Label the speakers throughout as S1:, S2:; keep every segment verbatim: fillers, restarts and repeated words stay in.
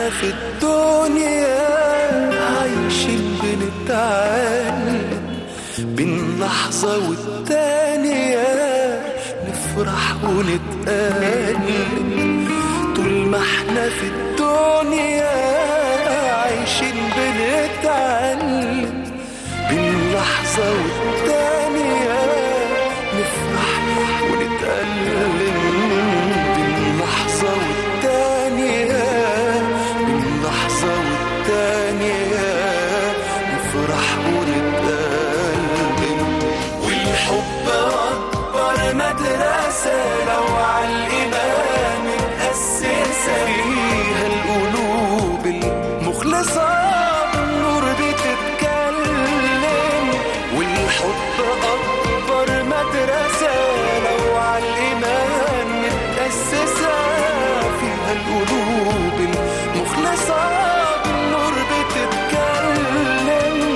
S1: احنا في الدنيا عايشين بنتعلم بين لحظة والتانية، نفرح ونتألم. طول ما احنا في الدنيا عايشين بنتعلم بين لحظة والتانية، نفرح ونتألم بين لحظة والتانية، بين لحظة والتانية نفرح ونتألم. والحب أكبر مدرسة لو عالإيمان متأسسة، فيها القلوب المخلصة بالنور بتتكلم. والحب أكبر مدرسة لو عالإيمان متأسسة، فيها القلوب المخلصة بالنور بتتكلم.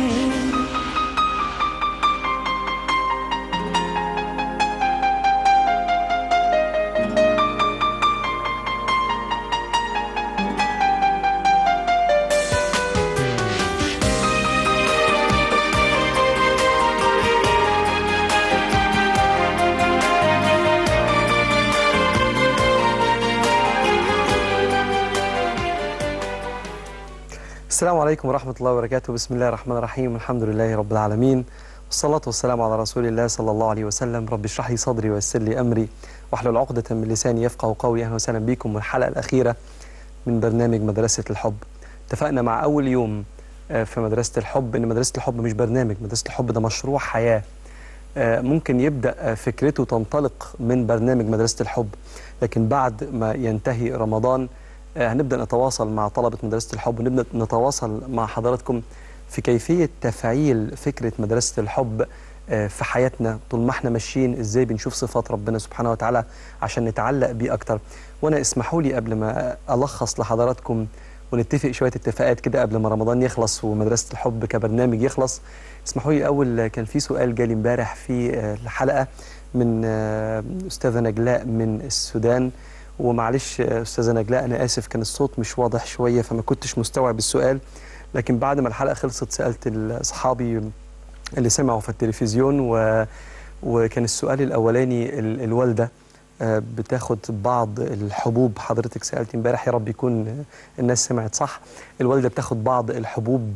S2: السلام عليكم ورحمة الله وبركاته. بسم الله الرحمن الرحيم، الحمد لله رب العالمين، والصلاة والسلام على رسول الله صلى الله عليه وسلم. رب اشرح لي صدري ويسر لي أمري واحلل عقدة من لساني يفقهوا قولي. أهلا وسهلا بكم والحلقة الأخيرة من برنامج مدرسة الحب. اتفقنا مع أول يوم في مدرسة الحب إن مدرسة الحب مش برنامج، مدرسة الحب ده مشروع حياة. ممكن يبدأ فكرته تنطلق من برنامج مدرسة الحب، لكن بعد ما ينتهي رمضان هنبدأ نتواصل مع طلبة مدرسة الحب، ونبدأ نتواصل مع حضراتكم في كيفية تفعيل فكرة مدرسة الحب في حياتنا. طول ما احنا ماشيين ازاي بنشوف صفات ربنا سبحانه وتعالى عشان نتعلق بيه أكتر. وانا اسمحوا لي قبل ما ألخص لحضراتكم ونتفق شوية اتفاقات كده قبل ما رمضان يخلص ومدرسة الحب كبرنامج يخلص، اسمحوا لي الأول كان في سؤال جالي امبارح في الحلقة من أستاذة نجلاء من السودان. ومعلش أستاذة نجلاء أنا آسف كان الصوت مش واضح شوية فما كنتش مستوعب السؤال، لكن بعد ما الحلقة خلصت سألت أصحابي اللي سمعوا في التلفزيون و... وكان السؤال الأولاني ال... الوالدة بتاخد بعض الحبوب. حضرتك سألت امبارح، يا رب يكون الناس سمعت صح. الوالدة بتاخد بعض الحبوب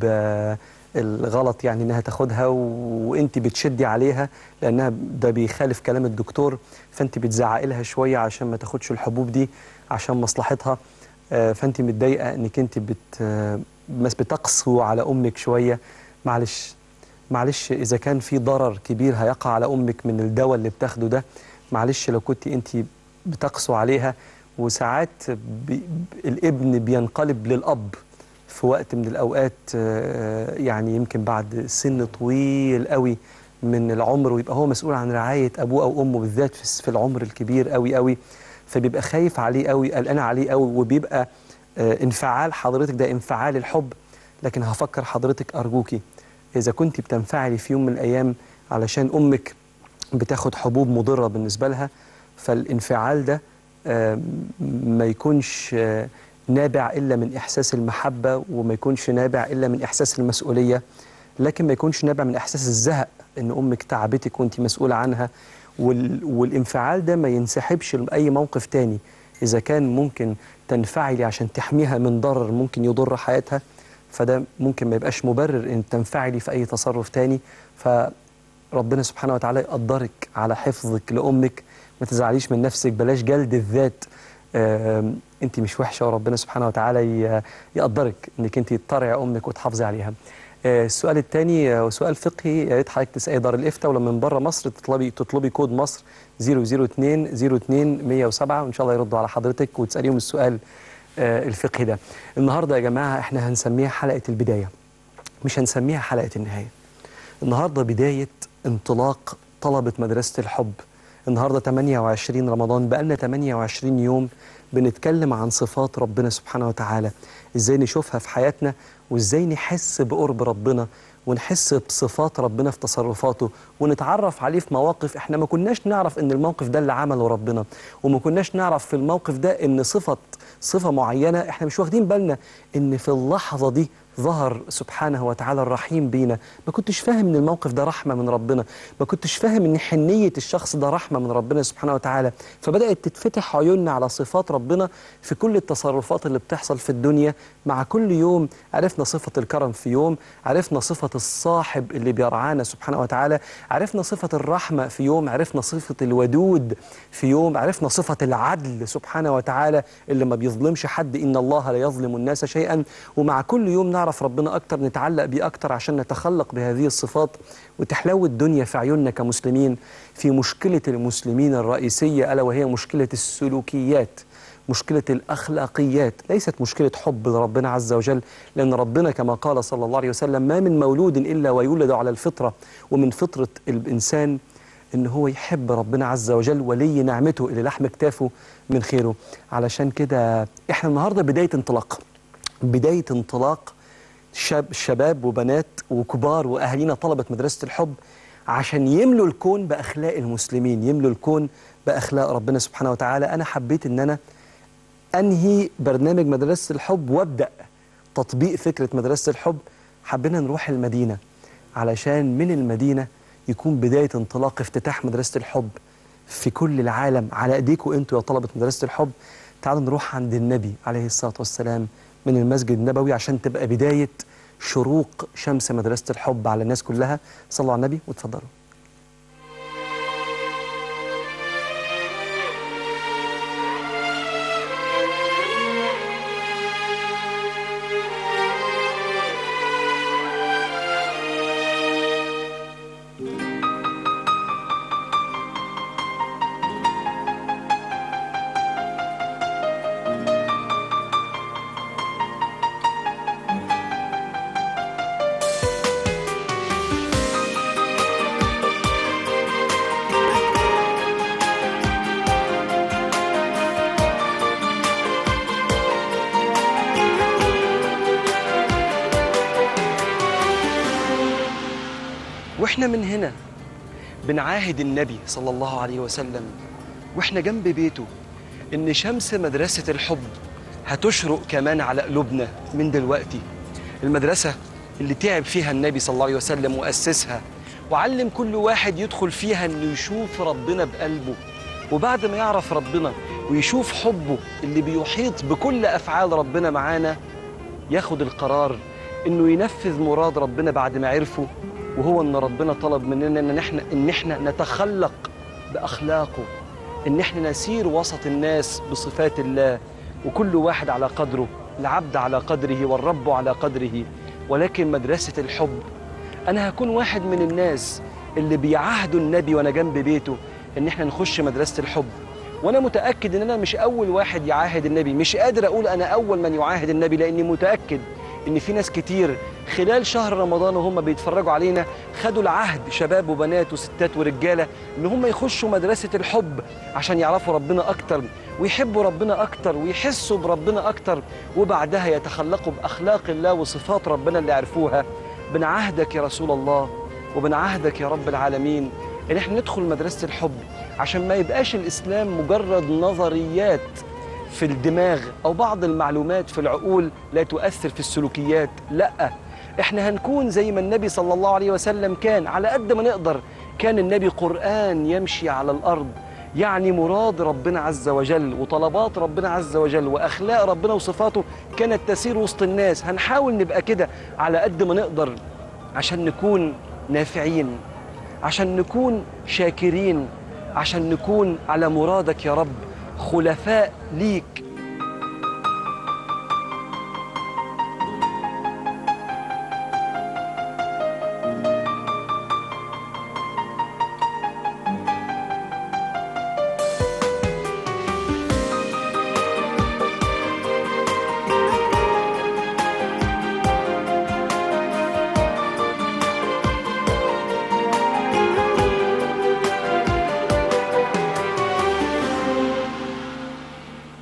S2: الغلط، يعني انها تاخدها وانت بتشدي عليها لانها ده بيخالف كلام الدكتور، فانت بتزعقي لها شويه عشان ما تاخدش الحبوب دي عشان مصلحتها. فانت متضايقه انك انت بت بتقسو على امك شويه. معلش معلش اذا كان في ضرر كبير هيقع على امك من الدواء اللي بتاخده ده، معلش لو كنت انت بتقسو عليها. وساعات بي الابن بينقلب للاب في وقت من الأوقات، يعني يمكن بعد سن طويل قوي من العمر، ويبقى هو مسؤول عن رعاية أبوه أو أمه بالذات في العمر الكبير قوي قوي، فبيبقى خايف عليه قوي، قلقان عليه قوي، وبيبقى انفعال حضرتك ده انفعال الحب. لكن هفكر حضرتك أرجوكي إذا كنت بتنفعلي في يوم من الأيام علشان أمك بتاخد حبوب مضرة بالنسبة لها، فالانفعال ده ما يكونش نابع إلا من إحساس المحبة، وما يكونش نابع إلا من إحساس المسؤولية، لكن ما يكونش نابع من إحساس الزهق إن أمك تعبتك وأنت مسؤولة عنها. وال... والانفعال ده ما ينسحبش لأي موقف تاني. إذا كان ممكن تنفعلي عشان تحميها من ضرر ممكن يضر حياتها، فده ممكن ما يبقاش مبرر إن تنفعلي في أي تصرف تاني. فربنا سبحانه وتعالى يقدرك على حفظك لأمك، ما تزعليش من نفسك، بلاش جلد الذات. انت مش وحشه، وربنا سبحانه وتعالى يقدرك انك انت تطرعي امك وتحافظي عليها. السؤال الثاني سؤال فقهي، يا ريت حضرتك تسالي دار الافتاء، ولما من بره مصر تطلبي تطلبي كود مصر صفر صفر اثنين صفر اثنين مية وسبعة، وان شاء الله يردوا على حضرتك وتساليهم السؤال الفقهي ده. النهارده يا جماعه احنا هنسميها حلقه البدايه، مش هنسميها حلقه النهايه. النهارده بدايه انطلاق طلبه مدرسه الحب. النهارده ثمانية وعشرين رمضان، بقالنا ثمانية وعشرين يوم بنتكلم عن صفات ربنا سبحانه وتعالى، ازاي نشوفها في حياتنا وازاي نحس بقرب ربنا ونحس بصفات ربنا في تصرفاته، ونتعرف عليه في مواقف احنا ما كناش نعرف ان الموقف ده اللي عمله ربنا، وما كناش نعرف في الموقف ده ان صفة صفة معينة احنا مش واخدين بالنا ان في اللحظة دي ظهر سبحانه وتعالى الرحيم بينا. ما كنتش فاهم ان الموقف ده رحمة من ربنا، ما كنتش فاهم ان حنية الشخص ده رحمة من ربنا سبحانه وتعالى. فبدأت تتفتح عيوننا على صفات ربنا في كل التصرفات اللي بتحصل في الدنيا. مع كل يوم عرفنا صفة الكرم، في يوم عرفنا صفة الصاحب اللي بيرعانا سبحانه وتعالى، عرفنا صفة الرحمة في يوم، عرفنا صفة الودود في يوم، عرفنا صفة العدل سبحانه وتعالى اللي ما بيظلمش حد، إن الله لا يظلم الناس شيئا. ومع كل يوم نعرف ربنا أكتر، نتعلق بيه أكتر عشان نتخلق بهذه الصفات، وتحلو الدنيا في عيوننا كمسلمين في مشكلة المسلمين الرئيسية، ألا وهي مشكلة السلوكيات، مشكلة الأخلاقيات. ليست مشكلة حب لربنا عز وجل، لأن ربنا كما قال صلى الله عليه وسلم: ما من مولود إلا ويولد على الفطرة، ومن فطرة الإنسان إن هو يحب ربنا عز وجل ولي نعمته اللي لحم كتافه من خيره. علشان كده إحنا النهاردة بداية انطلاق، بداية انطلاق شاب شباب وبنات وكبار وأهالينا طلبة مدرسة الحب، عشان يملوا الكون بأخلاق المسلمين، يملوا الكون بأخلاق ربنا سبحانه وتعالى. أنا حبيت إن أنا أنهي برنامج مدرسة الحب وأبدأ تطبيق فكرة مدرسة الحب. حبينا نروح المدينة علشان من المدينة يكون بداية انطلاق افتتاح مدرسة الحب في كل العالم على أيديكم أنتوا يا طلبة مدرسة الحب. تعالوا نروح عند النبي عليه الصلاة والسلام من المسجد النبوي عشان تبقى بداية شروق شمس مدرسة الحب على الناس كلها. صلوا على النبي وتفضلوا. واحنا من هنا بنعاهد النبي صلى الله عليه وسلم واحنا جنب بيته ان شمس مدرسة الحب هتشرق كمان على قلوبنا من دلوقتي. المدرسة اللي تعب فيها النبي صلى الله عليه وسلم وأسسها وعلم كل واحد يدخل فيها انه يشوف ربنا بقلبه، وبعد ما يعرف ربنا ويشوف حبه اللي بيحيط بكل أفعال ربنا معانا، ياخد القرار انه ينفذ مراد ربنا بعد ما عرفه، وهو ان ربنا طلب مننا ان احنا ان احنا نتخلق باخلاقه، ان احنا نسير وسط الناس بصفات الله، وكل واحد على قدره، العبد على قدره والرب على قدره. ولكن مدرسة الحب انا هكون واحد من الناس اللي بيعاهدوا النبي وانا جنب بيته ان احنا نخش مدرسة الحب. وانا متأكد ان انا مش اول واحد يعاهد النبي، مش قادر اقول انا اول من يعاهد النبي، لاني متأكد ان في ناس كتير خلال شهر رمضان وهم بيتفرجوا علينا خدوا العهد، شباب وبنات وستات ورجالة، ان هم يخشوا مدرسة الحب عشان يعرفوا ربنا اكتر ويحبوا ربنا اكتر ويحسوا بربنا اكتر، وبعدها يتخلقوا باخلاق الله وصفات ربنا اللي عرفوها. بنعهدك يا رسول الله وبنعهدك يا رب العالمين ان احنا ندخل مدرسة الحب عشان ما يبقاش الاسلام مجرد نظريات في الدماغ أو بعض المعلومات في العقول لا تؤثر في السلوكيات. لا، احنا هنكون زي ما النبي صلى الله عليه وسلم كان، على قد ما نقدر. كان النبي قرآن يمشي على الأرض، يعني مراد ربنا عز وجل وطلبات ربنا عز وجل وأخلاق ربنا وصفاته كانت تسير وسط الناس. هنحاول نبقى كده على قد ما نقدر عشان نكون نافعين، عشان نكون شاكرين، عشان نكون على مرادك يا رب خلفاء ليك.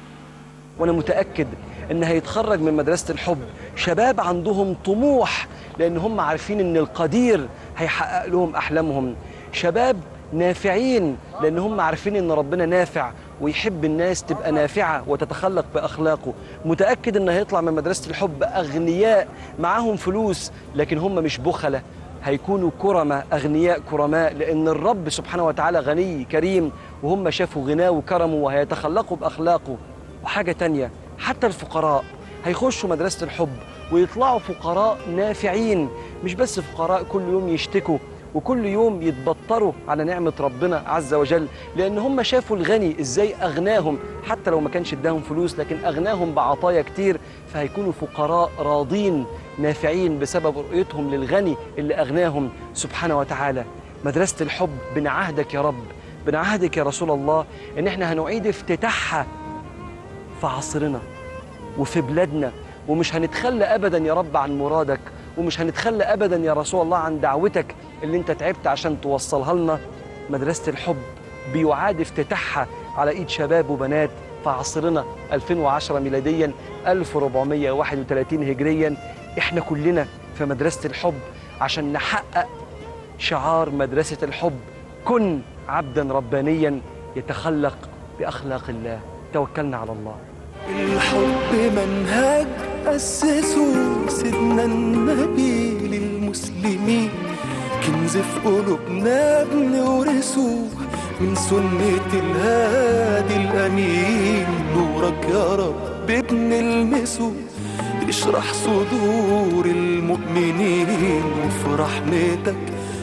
S2: وأنا متأكد إن هيتخرج من مدرسة الحب شباب عندهم طموح لأن هم عارفين إن القدير هيحقق لهم أحلامهم. شباب نافعين لأن هم عارفين إن ربنا نافع ويحب الناس تبقى نافعة وتتخلق بأخلاقه. متأكد إن هيطلع من مدرسة الحب أغنياء معاهم فلوس، لكن هم مش بخلة، هيكونوا كرماء، أغنياء كرماء، لأن الرب سبحانه وتعالى غني كريم وهم شافوا غناه وكرمه وهيتخلقوا بأخلاقه. وحاجة تانية، حتى الفقراء هيخشوا مدرسة الحب ويطلعوا فقراء نافعين، مش بس فقراء كل يوم يشتكوا وكل يوم يتبطروا على نعمة ربنا عز وجل، لأن هم شافوا الغني إزاي أغناهم، حتى لو ما كانش اداهم فلوس لكن أغناهم بعطايا كتير، فهيكونوا فقراء راضين نافعين بسبب رؤيتهم للغني اللي أغناهم سبحانه وتعالى. مدرسة الحب بنعهدك يا رب، بنعهدك يا رسول الله إن احنا هنعيد افتتاحها في عصرنا وفي بلادنا، ومش هنتخلى أبدا يا رب عن مرادك، ومش هنتخلى أبدا يا رسول الله عن دعوتك اللي انت تعبت عشان توصلها لنا. مدرسة الحب بيعاد افتتاحها على ايد شباب وبنات في عصرنا ألفين وعشرة ميلاديا ألف وأربعمائة وواحد وثلاثين هجريا. احنا كلنا في مدرسة الحب عشان نحقق شعار مدرسة الحب: كن عبدا ربانيا يتخلق بأخلاق الله. توكلنا على الله.
S1: الحب منهج أسسه سيدنا النبي للمسلمين، كنز في قلوبنا بنورثه من سنة الهادي الأمين. نورك يا رب بنلمسه اشرح صدور المؤمنين، وفي رحمتك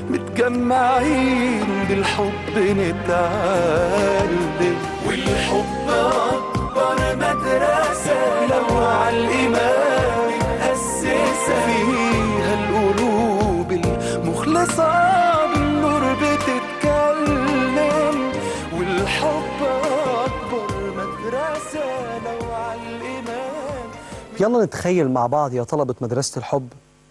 S1: متجمعين بالحب نتعلم. والحب أكبر مدرسة لو على الإيمان متأسسة، فيها القلوب المخلصة بالنور بتتكلم. والحب أكبر مدرسة لو على الإيمان.
S2: يلا نتخيل مع بعض يا طلبة مدرسة الحب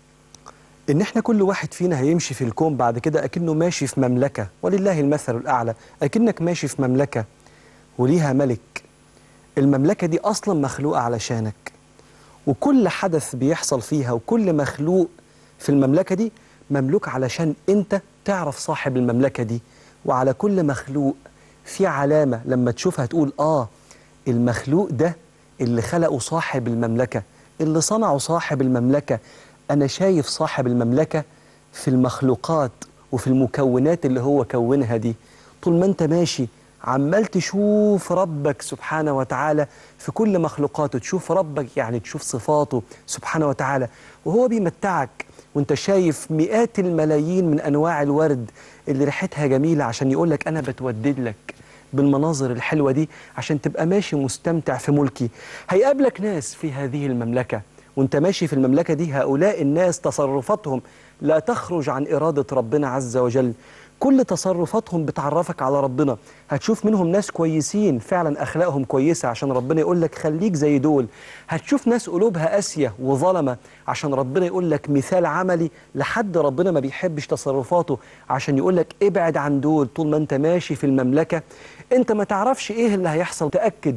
S2: إن إحنا كل واحد فينا هيمشي في الكون بعد كده أكنه ماشي في مملكة، ولله المثل الأعلى، أكنك ماشي في مملكة وليها ملك. المملكة دي أصلا مخلوقة علشانك، وكل حدث بيحصل فيها وكل مخلوق في المملكة دي مملوك علشان أنت تعرف صاحب المملكة دي. وعلى كل مخلوق في علامة لما تشوفها تقول آه المخلوق ده اللي خلقه صاحب المملكة، اللي صنعه صاحب المملكة. أنا شايف صاحب المملكة في المخلوقات وفي المكونات اللي هو كونها دي. طول ما أنت ماشي عمال تشوف ربك سبحانه وتعالى في كل مخلوقاته، تشوف ربك يعني تشوف صفاته سبحانه وتعالى، وهو بيمتعك وانت شايف مئات الملايين من أنواع الورد اللي ريحتها جميلة عشان يقولك أنا بتودد لك بالمناظر الحلوة دي عشان تبقى ماشي مستمتع في ملكي. هيقابلك ناس في هذه المملكة وانت ماشي في المملكة دي، هؤلاء الناس تصرفاتهم لا تخرج عن إرادة ربنا عز وجل، كل تصرفاتهم بتعرفك على ربنا. هتشوف منهم ناس كويسين فعلا أخلاقهم كويسة عشان ربنا يقول لك خليك زي دول. هتشوف ناس قلوبها قاسية وظلمة عشان ربنا يقول لك مثال عملي لحد ربنا ما بيحبش تصرفاته عشان يقول لك ابعد عن دول. طول ما انت ماشي في المملكة انت ما تعرفش ايه اللي هيحصل. تأكد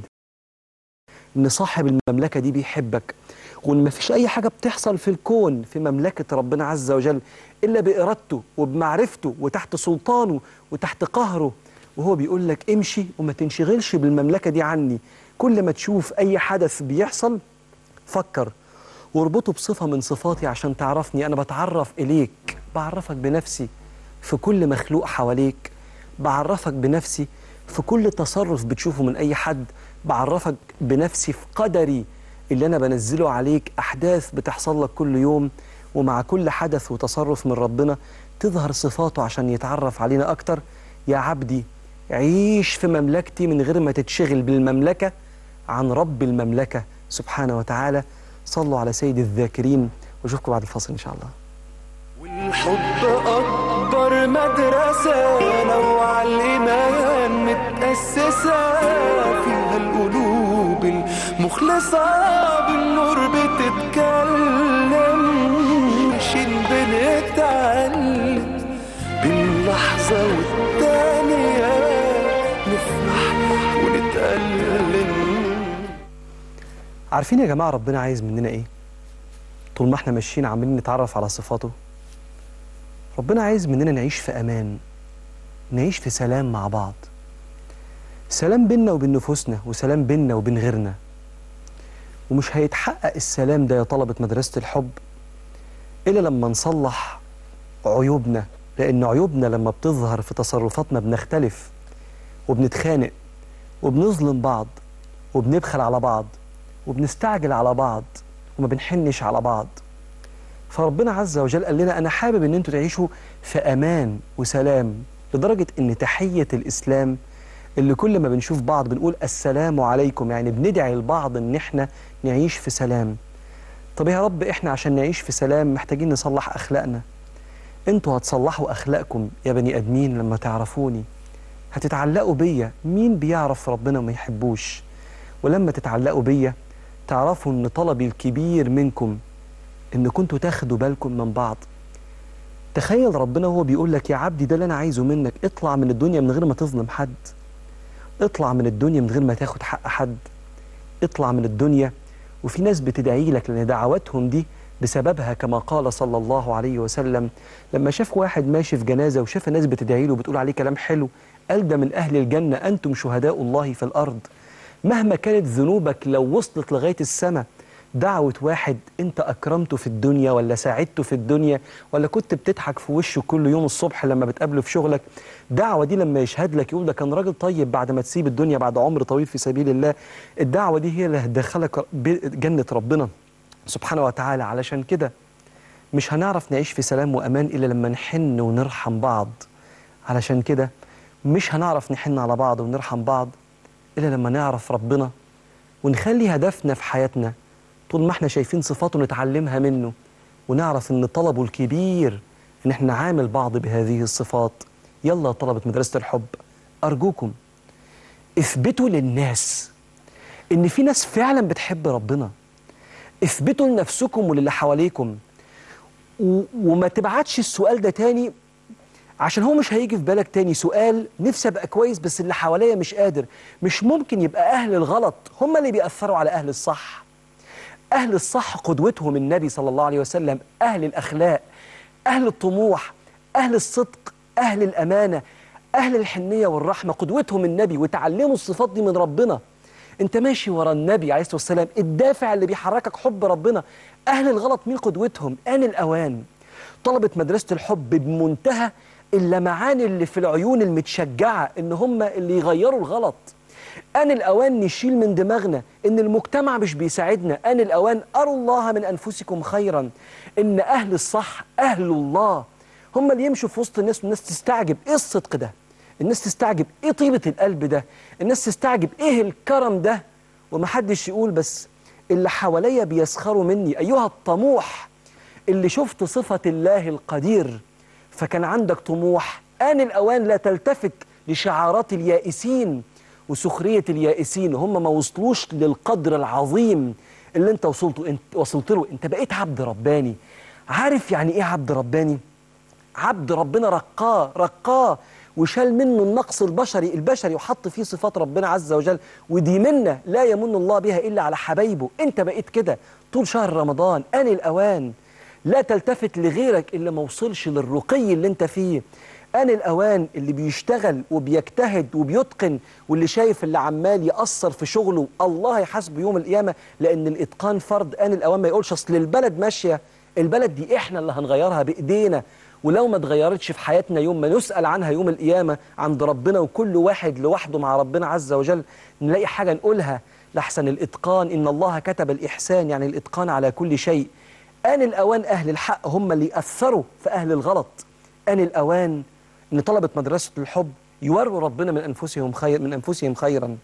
S2: ان صاحب المملكة دي بيحبك، وان ما فيش اي حاجة بتحصل في الكون في مملكة ربنا عز وجل إلا بإرادته وبمعرفته وتحت سلطانه وتحت قهره. وهو بيقول لك امشي وما تنشغلش بالمملكة دي عني. كل ما تشوف أي حدث بيحصل فكر واربطه بصفة من صفاتي عشان تعرفني. أنا بتعرف إليك، بعرفك بنفسي في كل مخلوق حواليك، بعرفك بنفسي في كل تصرف بتشوفه من أي حد، بعرفك بنفسي في قدري اللي أنا بنزله عليك. أحداث بتحصل لك كل يوم، ومع كل حدث وتصرف من ربنا تظهر صفاته عشان يتعرف علينا أكتر. يا عبدي عيش في مملكتي من غير ما تتشغل بالمملكة عن رب المملكة سبحانه وتعالى. صلوا على سيد الذاكرين واشوفكم بعد الفاصل إن شاء الله.
S1: والحب أكبر مدرسة لو على الإيمان متأسسة، فيها القلوب المخلصة بالنور بتتكلم. ماشيين بنتعلم باللحظة والتانية، نفرح ونتألم.
S2: عارفين يا جماعة ربنا عايز مننا إيه؟ طول ما احنا ماشيين عمالين نتعرف على صفاته. ربنا عايز مننا نعيش في أمان، نعيش في سلام مع بعض، سلام بيننا وبين نفوسنا وسلام بيننا وبين غيرنا. ومش هيتحقق السلام ده يا طلبة مدرسة الحب إلا لما نصلح عيوبنا، لأن عيوبنا لما بتظهر في تصرفاتنا بنختلف وبنتخانق وبنظلم بعض وبنبخل على بعض وبنستعجل على بعض وما بنحنش على بعض. فربنا عز وجل قال لنا أنا حابب أن انتوا تعيشوا في أمان وسلام، لدرجة أن تحية الإسلام اللي كل ما بنشوف بعض بنقول السلام عليكم، يعني بندعي البعض أن احنا نعيش في سلام. طب يا رب احنا عشان نعيش في سلام محتاجين نصلح أخلاقنا. انتوا هتصلحوا أخلاقكم يا بني أدمين لما تعرفوني، هتتعلقوا بيا. مين بيعرف ربنا وما يحبوش؟ ولما تتعلقوا بيا تعرفوا ان طلبي الكبير منكم ان كنتوا تاخدوا بالكم من بعض. تخيل ربنا هو بيقول لك يا عبدي ده اللي انا عايزه منك، اطلع من الدنيا من غير ما تظلم حد، اطلع من الدنيا من غير ما تاخد حق حد، اطلع من الدنيا. وفي ناس بتدعي لك لان دعواتهم دي بسببها كما قال صلى الله عليه وسلم لما شاف واحد ماشي في جنازة وشاف الناس بتدعي له وبتقول عليه كلام حلو، قال ده من أهل الجنة، أنتم شهداء الله في الأرض. مهما كانت ذنوبك لو وصلت لغاية السماء، دعوة واحد أنت أكرمته في الدنيا ولا ساعدته في الدنيا ولا كنت بتضحك في وشه كل يوم الصبح لما بتقابله في شغلك، دعوة دي لما يشهد لك يقول ده كان راجل طيب بعد ما تسيب الدنيا بعد عمر طويل في سبيل الله، الدعوة دي هي اللي هتدخلك جنة ربنا سبحانه وتعالى. علشان كده مش هنعرف نعيش في سلام وأمان إلا لما نحن ونرحم بعض. علشان كده مش هنعرف نحن على بعض ونرحم بعض إلا لما نعرف ربنا ونخلي هدفنا في حياتنا طول ما احنا شايفين صفاته نتعلمها منه، ونعرف ان طلبه الكبير ان احنا نعامل بعض بهذه الصفات. يلا يا طلبة مدرسة الحب، أرجوكم اثبتوا للناس ان في ناس فعلا بتحب ربنا، اثبتوا لنفسكم وللي حواليكم، وما تبعتش السؤال ده تاني عشان هو مش هيجي في بالك تاني سؤال نفسي ابقى كويس بس اللي حواليا مش قادر. مش ممكن يبقى أهل الغلط هم اللي بيأثروا على أهل الصح. أهل الصح قدوتهم النبي صلى الله عليه وسلم، أهل الأخلاق، أهل الطموح، أهل الصدق، أهل الأمانة، أهل الحنية والرحمة، قدوتهم النبي وتعلموا الصفات دي من ربنا. أنت ماشي ورا النبي عليه الصلاة والسلام، الدافع اللي بيحركك حب ربنا. أهل الغلط مين قدوتهم؟ آن الأوان طلبة مدرسة الحب بمنتهى اللمعان اللي في العيون المتشجعة إن هم اللي يغيروا الغلط. آن الأوان نشيل من دماغنا إن المجتمع مش بيساعدنا. آن الأوان أروا الله من أنفسكم خيرا، إن أهل الصح أهل الله هم اللي يمشوا في وسط الناس والناس تستعجب إيه الصدق ده، الناس تستعجب إيه طيبة القلب ده، الناس تستعجب إيه الكرم ده، ومحدش يقول بس اللي حواليا بيسخروا مني. أيها الطموح اللي شفت صفة الله القدير فكان عندك طموح، آن الأوان لا تلتفت لشعارات اليائسين وسخرية اليائسين، هم ما وصلوش للقدر العظيم اللي انت وصلته انت وصلت له. انت بقيت عبد رباني. عارف يعني ايه عبد رباني؟ عبد ربنا رقاه رقاه وشال منه النقص البشري البشري وحط فيه صفات ربنا عز وجل، ودي منه لا يمن الله بها إلا على حبايبه. انت بقيت كده طول شهر رمضان. آن الأوان لا تلتفت لغيرك اللي ما وصلش للرقي اللي انت فيه. آن الأوان اللي بيشتغل وبيجتهد وبيتقن واللي شايف اللي عمال يأثر في شغله الله يحاسبه يوم القيامة لأن الإتقان فرض. آن الأوان ما يقولش أصل البلد ماشية، البلد دي إحنا اللي هنغيرها بإيدينا، ولو ما اتغيرتش في حياتنا يوم ما نسأل عنها يوم القيامة عند ربنا وكل واحد لوحده مع ربنا عز وجل نلاقي حاجة نقولها لحسن الإتقان. إن الله كتب الإحسان، يعني الإتقان على كل شيء. آن الأوان أهل الحق هم اللي يأثروا في أهل الغلط. آن الأوان إن طلبة مدرسة الحب يوروا ربنا من أنفسهم خير من أنفسهم خيرا.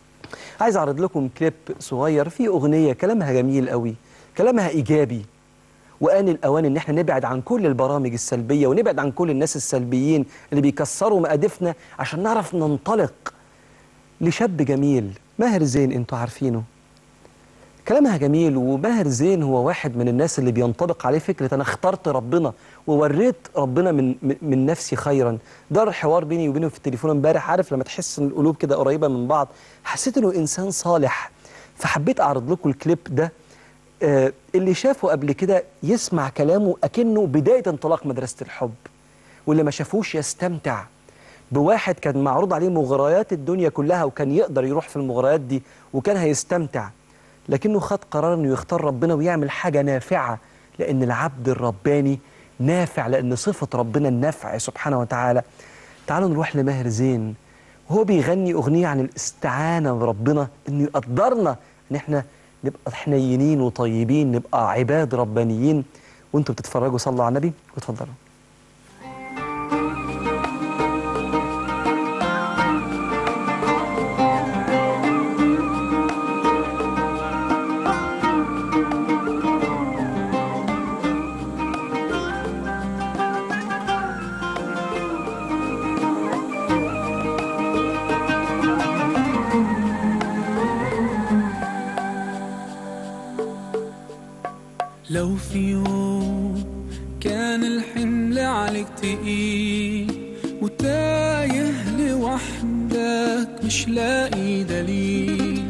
S2: عايز أعرض لكم كليب صغير فيه أغنية كلامها جميل قوي، كلامها إيجابي. وآن الأوان إن احنا نبعد عن كل البرامج السلبية ونبعد عن كل الناس السلبيين اللي بيكسروا مقادفنا عشان نعرف ننطلق لشاب جميل. ماهر زين انتوا عارفينه، كلامها جميل. وماهر زين هو واحد من الناس اللي بينطبق عليه فكرة أنا اخترت ربنا ووريت ربنا من من نفسي خيرا. دار حوار بيني وبينه في التليفون امبارح. عارف لما تحس ان القلوب كده قريبة من بعض، حسيت انه إنسان صالح، فحبيت أعرض لكم الكليب ده آه اللي شافه قبل كده يسمع كلامه أكنه بداية انطلاق مدرسة الحب، واللي ما شافوش يستمتع بواحد كان معروض عليه مغريات الدنيا كلها وكان يقدر يروح في المغريات دي وكان هيستمتع، لكنه خد قرار انه يختار ربنا ويعمل حاجة نافعة، لأن العبد الرباني نافع، لأن صفة ربنا النفع سبحانه وتعالى. تعالوا نروح لماهر زين وهو بيغني أغنية عن الاستعانة بربنا، إنه يقدرنا إن إحنا نبقى حنينين وطيبين، نبقى عباد ربانيين. وانتوا بتتفرجوا صلوا على النبي وتفضلوا.
S1: لو في يوم كان الحمل عليك تقيل وتايه لوحدك مش لاقي دليل،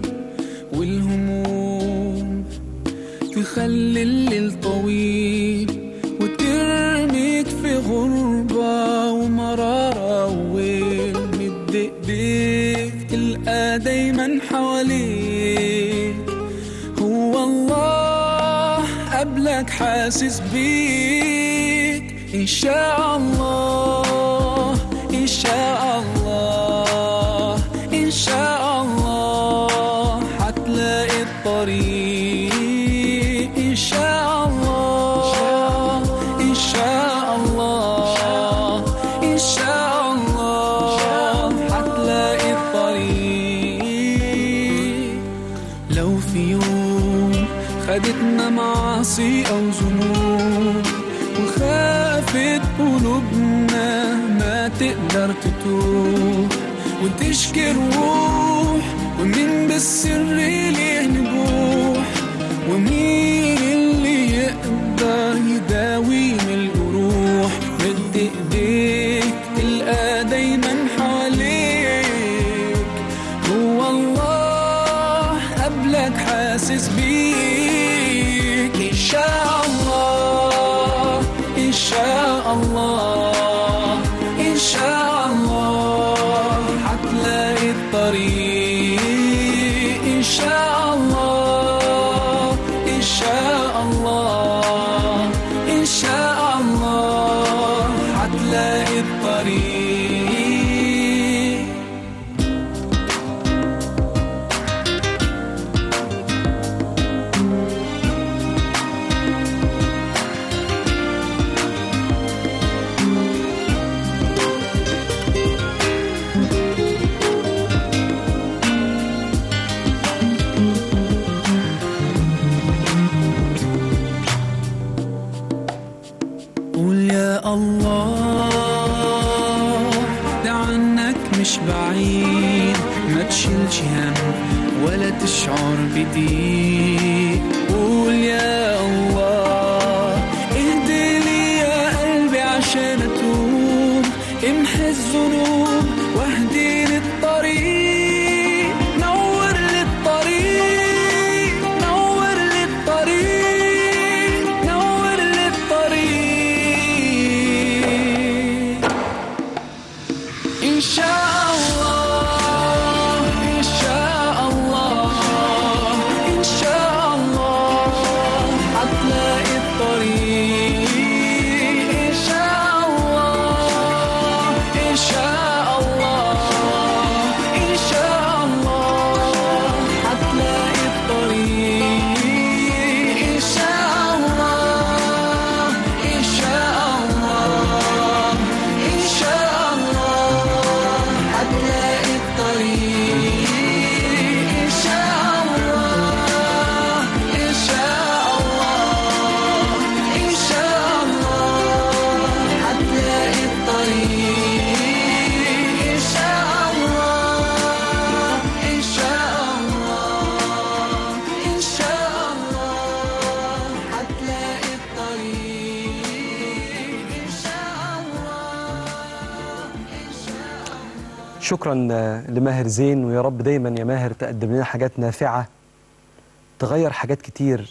S1: والهموم تخلي الليل طويل وترميك في غربة ومرارة وويل، مد ايديك تلقى دايما حواليك هو الله قبلك حاسس بيك. إن شاء الله إن شاء الله إن شاء الله هتلاقي الطريق. إن شاء الله إن شاء الله إن شاء الله هتلاقي الطريق. لو في يوم خدتنا معاصي أو ذنوب وخافت قلوبنا ما تقدر تتوب وتشكي الروح، ومين بالسر ليه نبوح، ومين اللي يقدر يداوي من الجروح، مد ايديك تلقى دايما حواليك هو الله قبلك حاسس بيك. إن شاء الله إن شاء الله إن شاء الله هتلاقي الطريق. إن شاء الله إن شاء الله إن شاء الله هتلاقي الطريق. مش بعيد ما تشيلش هم ولا تشعر بضيق. قول يا الله اهدي لي يا قلبي عشان اتوب، امحي الذنوب واهدي للطريق، نور للطريق نور للطريق نور للطريق. إن شاء
S2: شكرا لماهر زين، ويا رب دايما يا ماهر تقدم لنا حاجات نافعة تغير حاجات كتير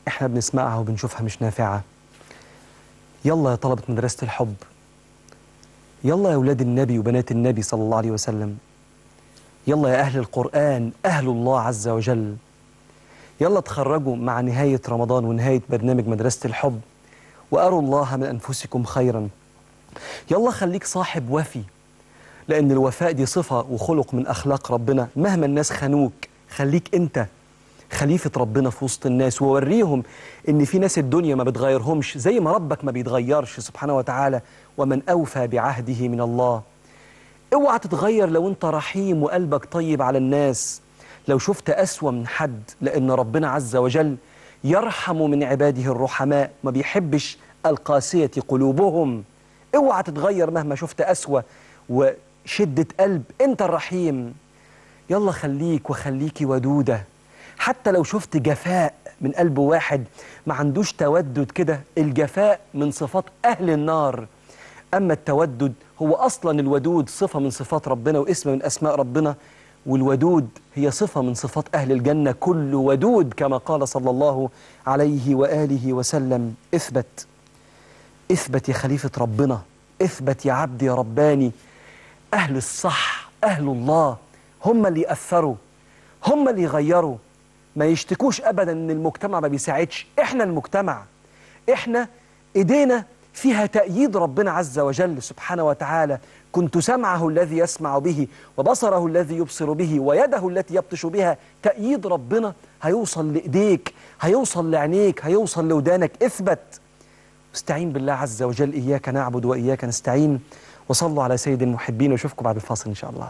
S2: احنا بنسمعها وبنشوفها مش نافعة. يلا يا طلبة مدرسة الحب، يلا يا أولاد النبي وبنات النبي صلى الله عليه وسلم، يلا يا أهل القرآن أهل الله عز وجل، يلا تخرجوا مع نهاية رمضان ونهاية برنامج مدرسة الحب وأروا الله من أنفسكم خيرا. يلا خليك صاحب وفي، لأن الوفاء دي صفة وخلق من أخلاق ربنا. مهما الناس خانوك خليك أنت خليفة ربنا في وسط الناس، ووريهم إن في ناس الدنيا ما بتغيرهمش زي ما ربك ما بيتغيرش سبحانه وتعالى، ومن أوفى بعهده من الله. اوعى تتغير لو أنت رحيم وقلبك طيب على الناس، لو شفت أسوأ من حد، لأن ربنا عز وجل يرحم من عباده الرحماء، ما بيحبش القاسية قلوبهم. اوعى تتغير مهما شفت أسوأ وشدة قلب، أنت الرحيم. يلا خليك وخليكي ودودة، حتى لو شفت جفاء من قلب واحد ما عندوش تودد كده. الجفاء من صفات أهل النار، أما التودد هو أصلا الودود صفة من صفات ربنا واسم من أسماء ربنا، والودود هي صفة من صفات أهل الجنة. كل ودود كما قال صلى الله عليه وآله وسلم. اثبت اثبت يا خليفة ربنا، اثبت يا عبد يا رباني. أهل الصح أهل الله هم اللي يأثروا، هم اللي يغيروا، ما يشتكوش أبدا أن المجتمع ما بيساعدش. إحنا المجتمع، إحنا إيدينا فيها تأييد ربنا عز وجل سبحانه وتعالى. كنت سمعه الذي يسمع به وبصره الذي يبصر به ويده التي يبطش بها. تأييد ربنا هيوصل لإيديك، هيوصل لعينيك، هيوصل لودانك. اثبت، استعين بالله عز وجل. إياك نعبد وإياك نستعين. وصلوا على سيد المحبين، واشوفكم بعد الفاصل إن شاء الله.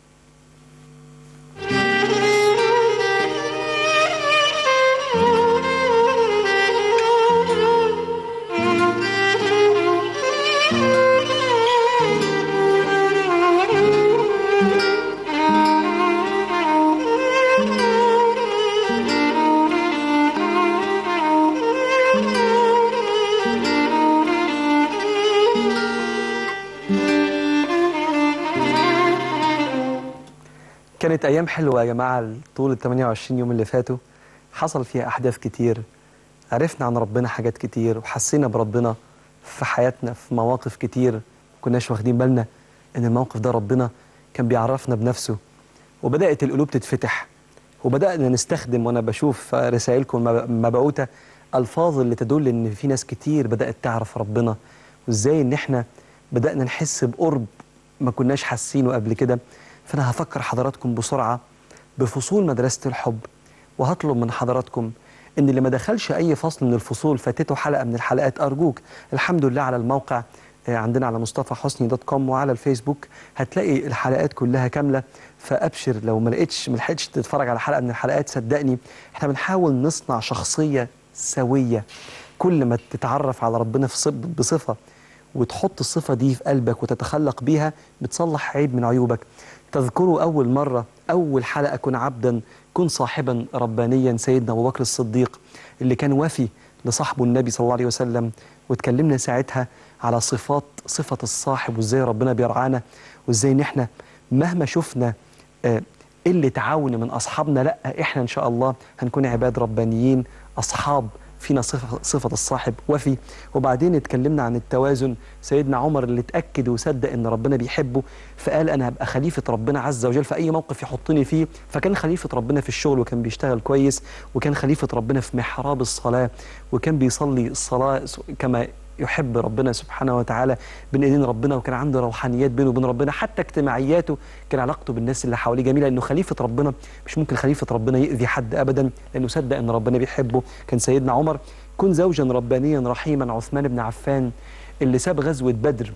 S2: كانت أيام حلوة يا جماعة طول ال ثمانية وعشرين يوم اللي فاتوا. حصل فيها أحداث كتير، عرفنا عن ربنا حاجات كتير، وحسينا بربنا في حياتنا في مواقف كتير ما كناش واخدين بالنا إن الموقف ده ربنا كان بيعرفنا بنفسه. وبدأت القلوب تتفتح، وبدأنا نستخدم، وأنا بشوف رسائلكم مبعوثة ألفاظ اللي تدل إن في ناس كتير بدأت تعرف ربنا، وإزاي إن إحنا بدأنا نحس بقرب ما كناش حاسينه قبل كده. فأنا هفكر حضراتكم بسرعة بفصول مدرسة الحب، وهطلب من حضراتكم إن اللي ما دخلش أي فصل من الفصول فاتته حلقة من الحلقات أرجوك. الحمد لله على الموقع عندنا على مصطفى حسني دوت كوم وعلى الفيسبوك هتلاقي الحلقات كلها كاملة. فأبشر لو ما لقيتش ما لحقتش تتفرج على حلقة من الحلقات، صدقني احنا بنحاول نصنع شخصية سوية. كل ما تتعرف على ربنا في بصفة وتحط الصفة دي في قلبك وتتخلق بيها، بتصلح عيب من عيوبك. تذكروا أول مرة أول حلقة كن عبدا كن صاحبا ربانيا، سيدنا أبو بكر الصديق اللي كان وفي لصاحبه النبي صلى الله عليه وسلم. واتكلمنا ساعتها على صفات صفة الصاحب، وإزاي ربنا بيرعانا، وإزاي إن إحنا مهما شفنا آه اللي تعاون من أصحابنا، لأ إحنا إن شاء الله هنكون عباد ربانيين أصحاب فينا صفة, صفة الصاحب وفي. وبعدين اتكلمنا عن التوازن، سيدنا عمر اللي اتأكد وصدق ان ربنا بيحبه فقال انا هبقى خليفة ربنا عز وجل في اي موقف يحطني فيه. فكان خليفة ربنا في الشغل وكان بيشتغل كويس، وكان خليفة ربنا في محراب الصلاة وكان بيصلي الصلاة كما يحب ربنا سبحانه وتعالى بين ايدين ربنا، وكان عنده روحانيات بينه وبين ربنا. حتى اجتماعياته كان علاقته بالناس اللي حواليه جميله، لانه خليفه ربنا مش ممكن خليفه ربنا يؤذي حد ابدا، لانه صدق ان ربنا بيحبه. كان سيدنا عمر. كن زوجا ربانيا رحيما. عثمان بن عفان اللي ساب غزوه بدر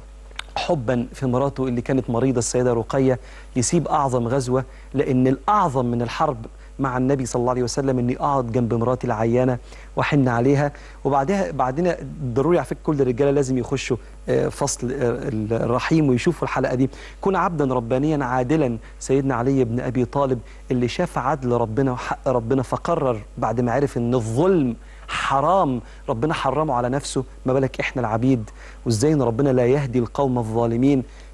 S2: حبا في مراته اللي كانت مريضه السيده رقيه، يسيب اعظم غزوه، لان الاعظم من الحرب مع النبي صلى الله عليه وسلم اني اقعد جنب مراتي العيانه واحن عليها. وبعدها بعدين ضروري على فكره كل الرجاله لازم يخشوا فصل الرحيم ويشوفوا الحلقه دي. كن عبدا ربانيا عادلا. سيدنا علي بن ابي طالب اللي شاف عدل ربنا وحق ربنا فقرر بعد ما عرف ان الظلم حرام ربنا حرمه على نفسه، ما بالك احنا العبيد، وازاي ان ربنا لا يهدي القوم الظالمين.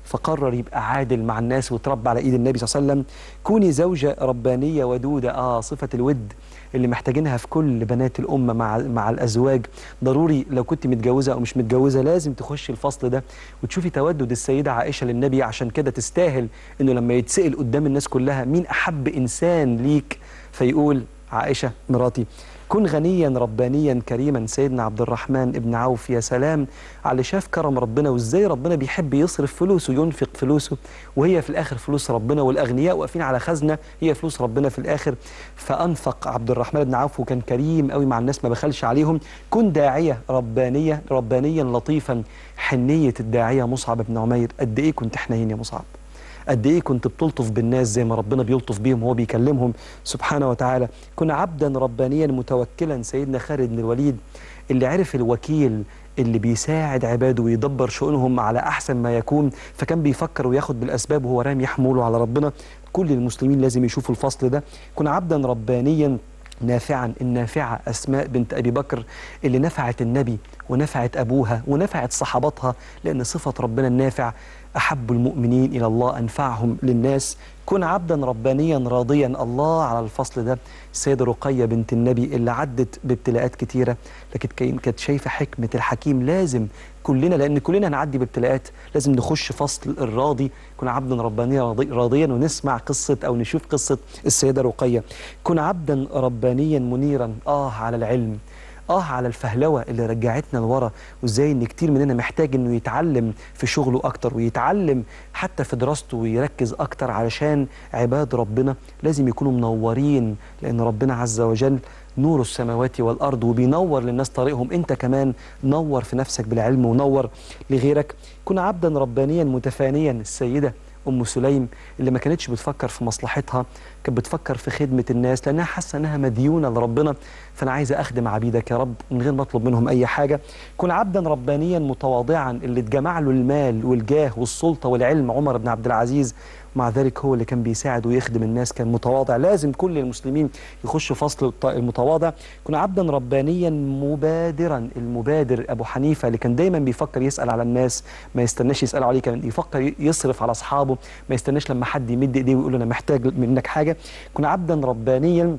S2: فقرر يبقى عادل مع الناس وتربى على ايد النبي صلى الله عليه وسلم. كوني زوجة ربانية ودودة، اه صفة الود اللي محتاجينها في كل بنات الأمة مع مع الأزواج. ضروري لو كنت متجوزة أو مش متجوزة لازم تخشي الفصل ده وتشوفي تودد السيدة عائشة للنبي، عشان كده تستاهل إنه لما يتسأل قدام الناس كلها مين أحب إنسان ليك فيقول عائشة مراتي. كن غنيا ربانيا كريما. سيدنا عبد الرحمن ابن عوف، يا سلام على شاف كرم ربنا وازاي ربنا بيحب يصرف فلوسه، ينفق فلوسه وهي في الاخر فلوس ربنا، والاغنياء واقفين على خزنه هي فلوس ربنا في الاخر. فانفق عبد الرحمن بن عوف وكان كريم قوي مع الناس، ما بخلش عليهم. كن داعيه ربانيه ربانيا لطيفا. حنيه الداعيه مصعب بن عمير. قد ايه كنت حنين يا مصعب، قد ايه كنت بتلطف بالناس زي ما ربنا بيلطف بيهم وهو بيكلمهم سبحانه وتعالى. كن عبدا ربانيا متوكلا. سيدنا خالد بن الوليد اللي عرف الوكيل اللي بيساعد عباده ويدبر شؤونهم على احسن ما يكون، فكان بيفكر وياخد بالاسباب وهو رامي حموله على ربنا. كل المسلمين لازم يشوفوا الفصل ده. كن عبدا ربانيا نافعا. النافعة أسماء بنت أبي بكر اللي نفعت النبي ونفعت أبوها ونفعت صحابتها، لأن صفة ربنا النافع. أحب المؤمنين إلى الله أنفعهم للناس. كن عبدا ربانيا راضيا. الله على الفصل ده. السيدة رقية بنت النبي اللي عدت بابتلاءات كتيرة، لكن كانت شايفة حكمة الحكيم. لازم كلنا، لأن كلنا هنعدي بابتلاءات، لازم نخش فصل الراضي. كن عبدا ربانيا راضيا. ونسمع قصة أو نشوف قصة السيدة رقية. كن عبدا ربانيا منيرا. آه على العلم، آه على الفهلوة اللي رجعتنا لورا، وإزاي إن كتير مننا محتاج إنه يتعلم في شغله أكتر ويتعلم حتى في دراسته ويركز أكتر، علشان عباد ربنا لازم يكونوا منورين، لأن ربنا عز وجل نور السماوات والأرض وبينور للناس طريقهم. أنت كمان نور في نفسك بالعلم ونور لغيرك. كن عبدا ربانيا متفانيا. السيدة أم سليم اللي ما كانتش بتفكر في مصلحتها، كانت بتفكر في خدمة الناس لأنها حاسة أنها مديونة لربنا. فأنا عايزة أخدم عبيدك يا رب من غير ما أطلب منهم أي حاجة. كن عبدا ربانيا متواضعا. اللي اتجمع له المال والجاه والسلطة والعلم عمر بن عبد العزيز، مع ذلك هو اللي كان بيساعد ويخدم الناس، كان متواضع. لازم كل المسلمين يخشوا فصل المتواضع. كن عبدا ربانيا مبادرا. المبادر أبو حنيفة اللي كان دايما بيفكر يسأل على الناس، ما يستناش يسألوا عليه، كان يفكر يصرف على أصحابه، ما يستناش لما حد يمد إيديه ويقول له أنا محتاج منك حاجة. كن عبدا ربانيا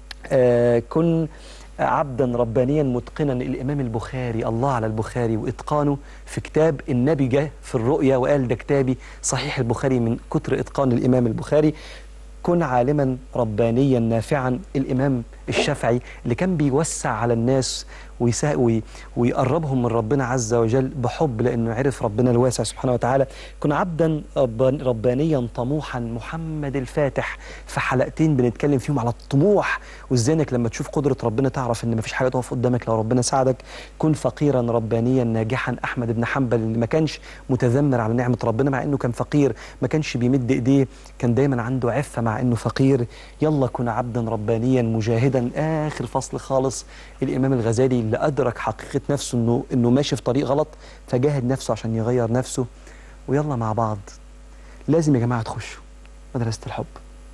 S2: آه كن عبدا ربانيا متقنا. الإمام البخاري، الله على البخاري وإتقانه في كتاب. النبي جاء في الرؤيا وقال ده كتابي صحيح البخاري من كتر إتقان الإمام البخاري. كن عالما ربانيا نافعا. الإمام الشافعي اللي كان بيوسع على الناس ويساوي ويقربهم من ربنا عز وجل بحب، لأنه عرف ربنا الواسع سبحانه وتعالى. كن عبدا ربانيا طموحا. محمد الفاتح في حلقتين بنتكلم فيهم على الطموح، وازاي انك لما تشوف قدرة ربنا تعرف ان مفيش حاجة تقف قدامك لو ربنا ساعدك. كن فقيرا ربانيا ناجحا. أحمد بن حنبل اللي ما كانش متذمر على نعمة ربنا مع انه كان فقير، ما كانش بيمد ايديه، كان دايما عنده عفة مع انه فقير. يلا كن عبدا ربانيا مجاهدا. آخر فصل خالص الإمام الغزالي اللي أدرك حقيقة نفسه إنه إنه ماشي في طريق غلط، فجاهد نفسه عشان يغير نفسه. ويلا مع بعض لازم يا جماعة تخشوا مدرسة الحب.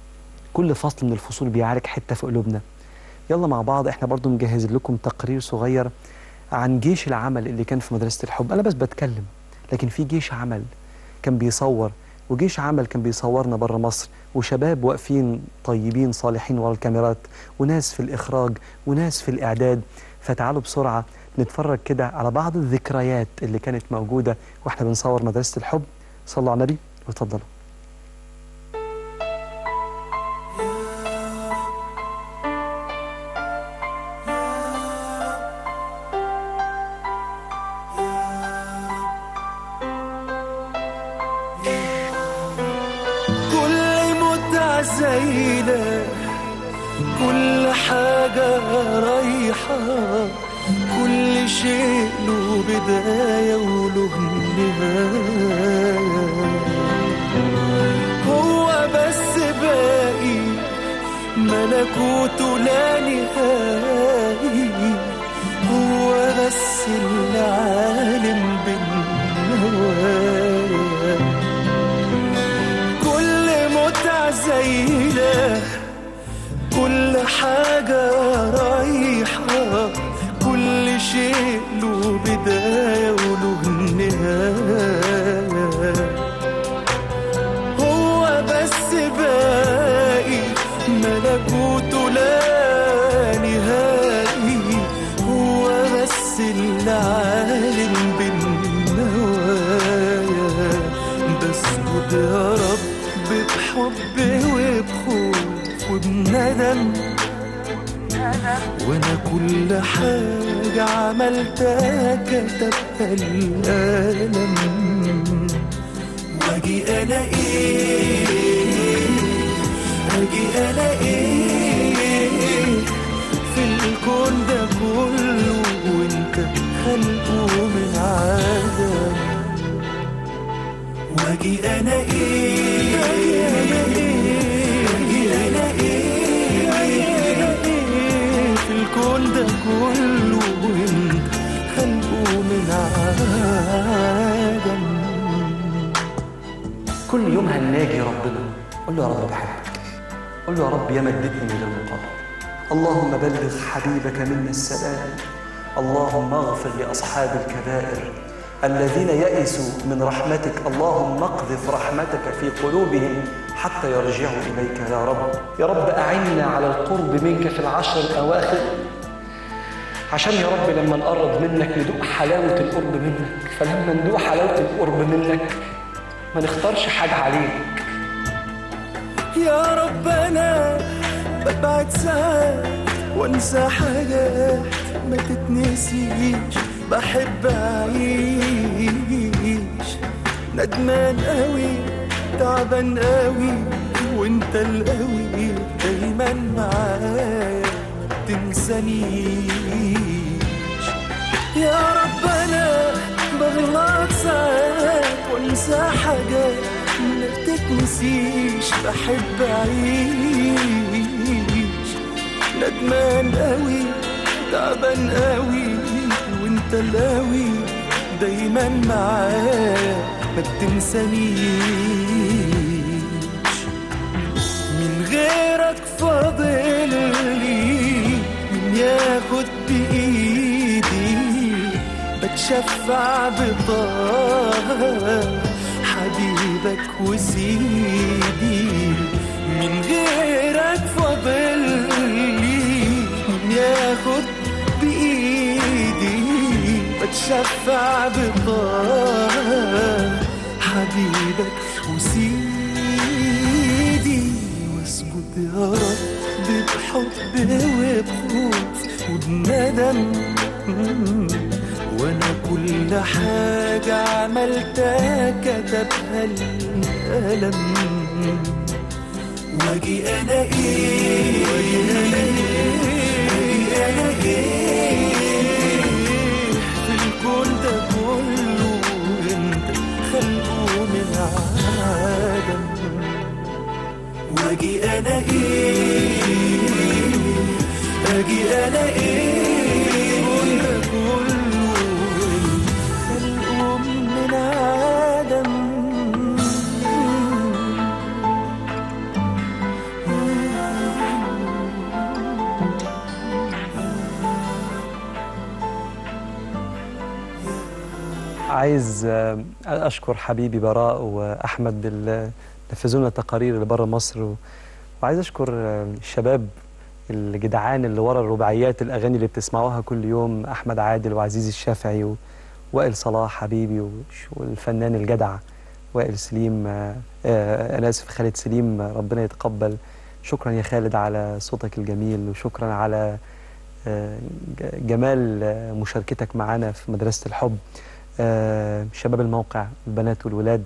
S2: كل فصل من الفصول بيعالج حتة في قلوبنا. يلا مع بعض. احنا برضو مجهز لكم تقرير صغير عن جيش العمل اللي كان في مدرسة الحب. أنا بس بتكلم، لكن في جيش عمل كان بيصور، وجيش عمل كان بيصورنا بره مصر، وشباب واقفين طيبين صالحين ورا الكاميرات، وناس في الإخراج وناس في الإعداد. فتعالوا بسرعة نتفرج كده على بعض الذكريات اللي كانت موجودة واحنا بنصور مدرسة الحب. صلوا على النبي وتفضلوا.
S1: زينة كل حاجة رايحة، كل شيء له بداية وله نهاية. هو بس باقي ملكوته لا نهائي، هو بس العالم بالنوايا. زينة كل حاجة رايحة، كل شيء له بداية وله نهاية. عالم بالنوايا، بسجد يا رب بحب وبخوف وبندم، وانا كل حاجة عملتها كتبها القلم. واجي انا ايه، اجي انا ايه في الكون ده كله وانت خلقه من عدم. واجي انا ايه، اجي انا ايه، اجي انا ايه في الكون ده كله وانت خلقه من عدم.
S2: كل يوم هنناجي ربنا، قول له يا رب بحبك، قول له يا رب يا مدتني من المقام، اللهم بلغ حبيبك منا السلام، اللهم اغفر لأصحاب الكبائر الذين يئسوا من رحمتك، اللهم اقذف رحمتك في قلوبهم حتى يرجعوا إليك يا رب. يا رب أعنا على القرب منك في العشر الأواخر، عشان يا رب لما نقرب منك ندوق حلاوة القرب منك، فلما ندوق حلاوة القرب منك ما نختارش حاجة عليك.
S1: يا رب أنا ببعد ساعات وانسى حاجات ما تتنسيش، بحب أعيش ندمان قوي تعبان قوي وانت القوي دايما معايا تنسانيش. يا رب أنا بغلط ساعات وانسى حاجات ما تتنسيش، بحب أعيش ندمان قوي تعبان قوي وانت القوي دايما معايا ما بتنسانيش. من غيرك فاضل لي من ياخد بإيدي، بتشفع بطه حبيبك وسيدي. من غيرك فاضل لي من ياخد بإيدي، بتشفع بطه حبيبك وسيدي. واسجد يا رب بحب وبخوف وبندم، وانا كل حاجة عملتها كتبها القلم. واجي انا ايه، واجي انا ايه، انا ايه في الكون ده كله انت خلقه من عدم. واجي انا ايه، اجي انا ايه كل كله خلقه من عدم.
S2: عايز أشكر حبيبي براء وأحمد اللي نفذوا لنا التقارير اللي بره مصر، وعايز أشكر الشباب الجدعان اللي ورا الرباعيات الأغاني اللي بتسمعوها كل يوم، أحمد عادل وعزيز الشافعي ووائل صلاح حبيبي والفنان الجدع وائل سليم، أنا آسف خالد سليم، ربنا يتقبل. شكرا يا خالد على صوتك الجميل، وشكرا على جمال مشاركتك معنا في مدرسة الحب. شباب الموقع البنات والولاد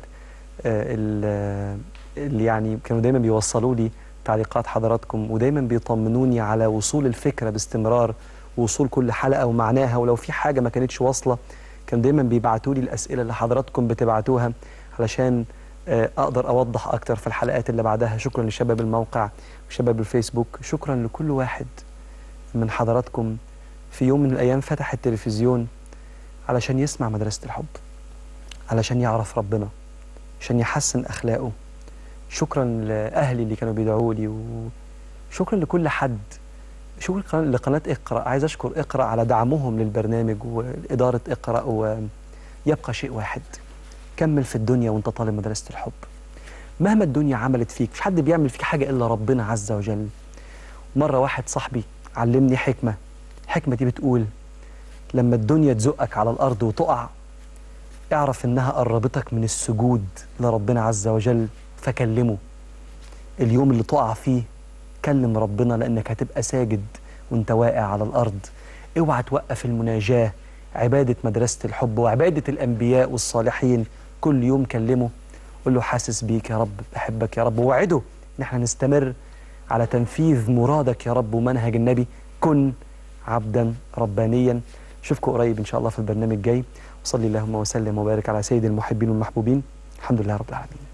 S2: اللي يعني كانوا دايما بيوصلوا لي تعليقات حضراتكم، ودايما بيطمنوني على وصول الفكرة باستمرار، ووصول كل حلقة ومعناها، ولو في حاجة ما كانتش واصلة كان دايما بيبعتوا لي الأسئلة اللي حضراتكم بتبعتوها علشان أقدر أوضح أكتر في الحلقات اللي بعدها. شكرا لشباب الموقع وشباب الفيسبوك، شكرا لكل واحد من حضراتكم في يوم من الأيام فتح التلفزيون علشان يسمع مدرسة الحب، علشان يعرف ربنا، عشان يحسن أخلاقه. شكرا لأهلي اللي كانوا بيدعوا لي، وشكرا لكل حد. شكرا لقناة اقرأ، عايز أشكر اقرأ على دعمهم للبرنامج وإدارة اقرأ. ويبقى شيء واحد، كمل في الدنيا وانت طالب مدرسة الحب. مهما الدنيا عملت فيك، مش حد بيعمل فيك حاجة إلا ربنا عز وجل. مرة واحد صاحبي علمني حكمة، الحكمة دي بتقول لما الدنيا تزقك على الأرض وتقع، اعرف إنها قربتك من السجود لربنا عز وجل، فكلمه. اليوم اللي تقع فيه كلم ربنا، لأنك هتبقى ساجد وانت واقع على الأرض. اوعى توقف المناجاة، عبادة مدرسة الحب وعبادة الأنبياء والصالحين. كل يوم كلمه، قل له حاسس بيك يا رب، بحبك يا رب، ووعده إن احنا نستمر على تنفيذ مرادك يا رب ومنهج النبي. كن عبدا ربانيا. اشوفكم قريب إن شاء الله في البرنامج الجاي. وصلي اللهم وسلم وبارك على سيد المحبين والمحبوبين. الحمد لله رب العالمين.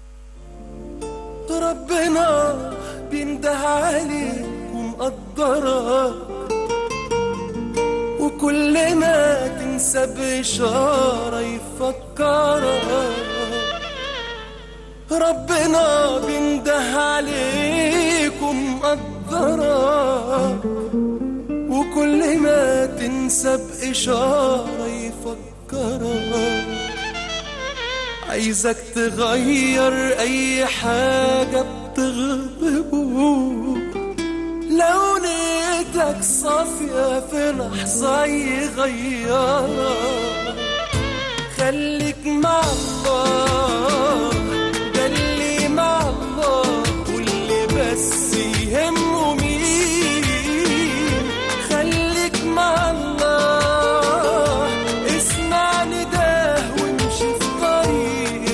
S1: ربنا بينده عليك ومقدرك، وكل ما تنسى بإشارة يفكرك. ربنا بينده عليك ومقدرك، وكل ما تنسى بإشارة يفكرك. عايزك تغير أي حاجة بتغضبه، لو نيتك صافية في لحظة يغيرك. خليك مع الله، ده اللي مع الله، واللي بس يهمه مين. خليك مع الله، اسمع نداه وامشي في طريق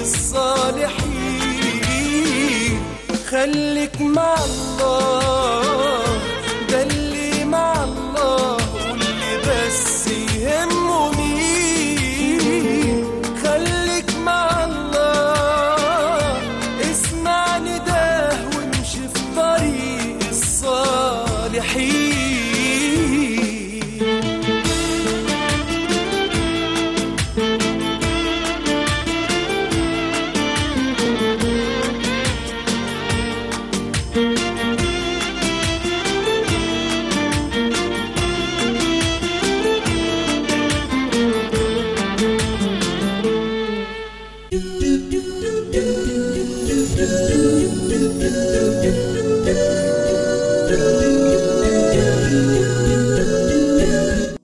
S1: الصالحين. خليك مع الله، ده اللي مع الله، واللي بس يهمه مين. خليك مع الله، اسمع نداه وامشي في طريق الصالحين.